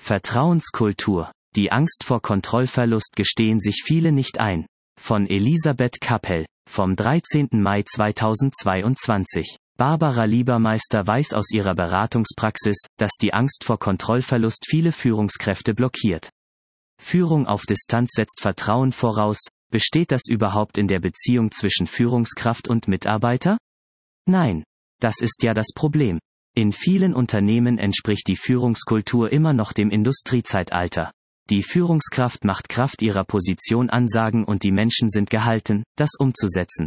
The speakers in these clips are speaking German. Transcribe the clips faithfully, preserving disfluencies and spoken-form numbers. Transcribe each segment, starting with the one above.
Vertrauenskultur. Die Angst vor Kontrollverlust gestehen sich viele nicht ein. Von Elisabeth Kappel, vom dreizehnten Mai zweitausendzweiundzwanzig. Barbara Liebermeister weiß aus ihrer Beratungspraxis, dass die Angst vor Kontrollverlust viele Führungskräfte blockiert. Führung auf Distanz setzt Vertrauen voraus. Besteht das überhaupt in der Beziehung zwischen Führungskraft und Mitarbeiter? Nein. Das ist ja das Problem. In vielen Unternehmen entspricht die Führungskultur immer noch dem Industriezeitalter. Die Führungskraft macht Kraft ihrer Position Ansagen und die Menschen sind gehalten, das umzusetzen.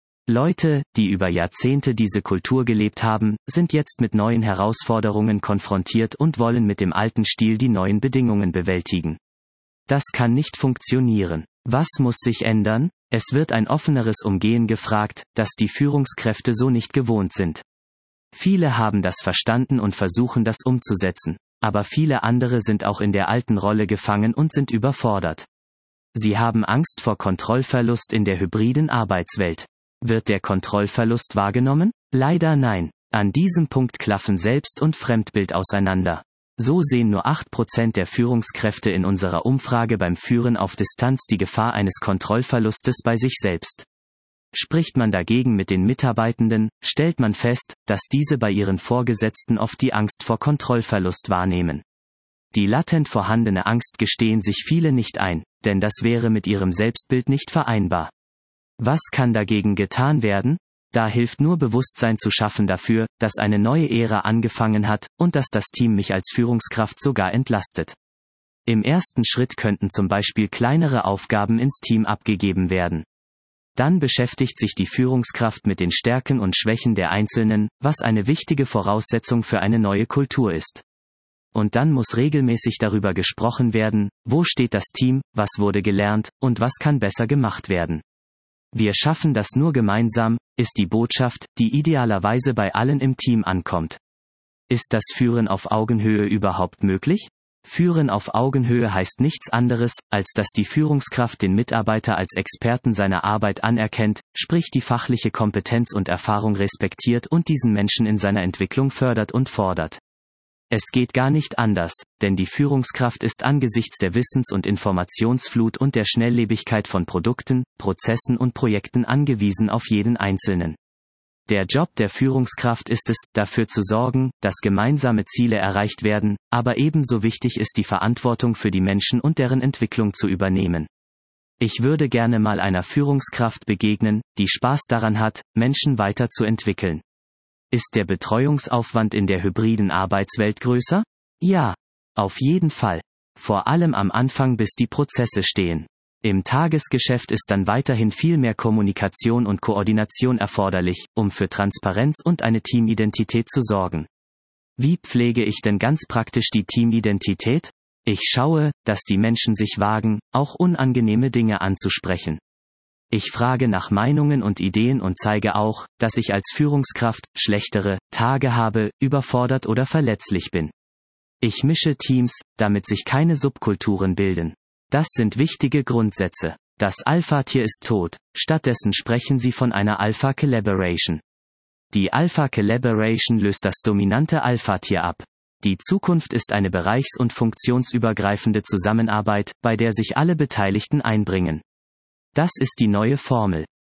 Leute, die über Jahrzehnte diese Kultur gelebt haben, sind jetzt mit neuen Herausforderungen konfrontiert und wollen mit dem alten Stil die neuen Bedingungen bewältigen. Das kann nicht funktionieren. Was muss sich ändern? Es wird ein offeneres Umgehen gefragt, das die Führungskräfte so nicht gewohnt sind. Viele haben das verstanden und versuchen das umzusetzen, aber viele andere sind auch in der alten Rolle gefangen und sind überfordert. Sie haben Angst vor Kontrollverlust in der hybriden Arbeitswelt. Wird der Kontrollverlust wahrgenommen? Leider nein. An diesem Punkt klaffen Selbst- und Fremdbild auseinander. So sehen nur acht Prozent der Führungskräfte in unserer Umfrage beim Führen auf Distanz die Gefahr eines Kontrollverlustes bei sich selbst. Spricht man dagegen mit den Mitarbeitenden, stellt man fest, dass diese bei ihren Vorgesetzten oft die Angst vor Kontrollverlust wahrnehmen. Die latent vorhandene Angst gestehen sich viele nicht ein, denn das wäre mit ihrem Selbstbild nicht vereinbar. Was kann dagegen getan werden? Da hilft nur Bewusstsein zu schaffen dafür, dass eine neue Ära angefangen hat und dass das Team mich als Führungskraft sogar entlastet. Im ersten Schritt könnten zum Beispiel kleinere Aufgaben ins Team abgegeben werden. Dann beschäftigt sich die Führungskraft mit den Stärken und Schwächen der Einzelnen, was eine wichtige Voraussetzung für eine neue Kultur ist. Und dann muss regelmäßig darüber gesprochen werden, wo steht das Team, was wurde gelernt und was kann besser gemacht werden. Wir schaffen das nur gemeinsam, ist die Botschaft, die idealerweise bei allen im Team ankommt. Ist das Führen auf Augenhöhe überhaupt möglich? Führen auf Augenhöhe heißt nichts anderes, als dass die Führungskraft den Mitarbeiter als Experten seiner Arbeit anerkennt, sprich die fachliche Kompetenz und Erfahrung respektiert und diesen Menschen in seiner Entwicklung fördert und fordert. Es geht gar nicht anders, denn die Führungskraft ist angesichts der Wissens- und Informationsflut und der Schnelllebigkeit von Produkten, Prozessen und Projekten angewiesen auf jeden Einzelnen. Der Job der Führungskraft ist es, dafür zu sorgen, dass gemeinsame Ziele erreicht werden, aber ebenso wichtig ist die Verantwortung für die Menschen und deren Entwicklung zu übernehmen. Ich würde gerne mal einer Führungskraft begegnen, die Spaß daran hat, Menschen weiterzuentwickeln. Ist der Betreuungsaufwand in der hybriden Arbeitswelt größer? Ja, auf jeden Fall. Vor allem am Anfang, bis die Prozesse stehen. Im Tagesgeschäft ist dann weiterhin viel mehr Kommunikation und Koordination erforderlich, um für Transparenz und eine Teamidentität zu sorgen. Wie pflege ich denn ganz praktisch die Teamidentität? Ich schaue, dass die Menschen sich wagen, auch unangenehme Dinge anzusprechen. Ich frage nach Meinungen und Ideen und zeige auch, dass ich als Führungskraft schlechtere Tage habe, überfordert oder verletzlich bin. Ich mische Teams, damit sich keine Subkulturen bilden. Das sind wichtige Grundsätze. Das Alpha-Tier ist tot, stattdessen sprechen sie von einer Alpha-Collaboration. Die Alpha-Collaboration löst das dominante Alpha-Tier ab. Die Zukunft ist eine bereichs- und funktionsübergreifende Zusammenarbeit, bei der sich alle Beteiligten einbringen. Das ist die neue Formel.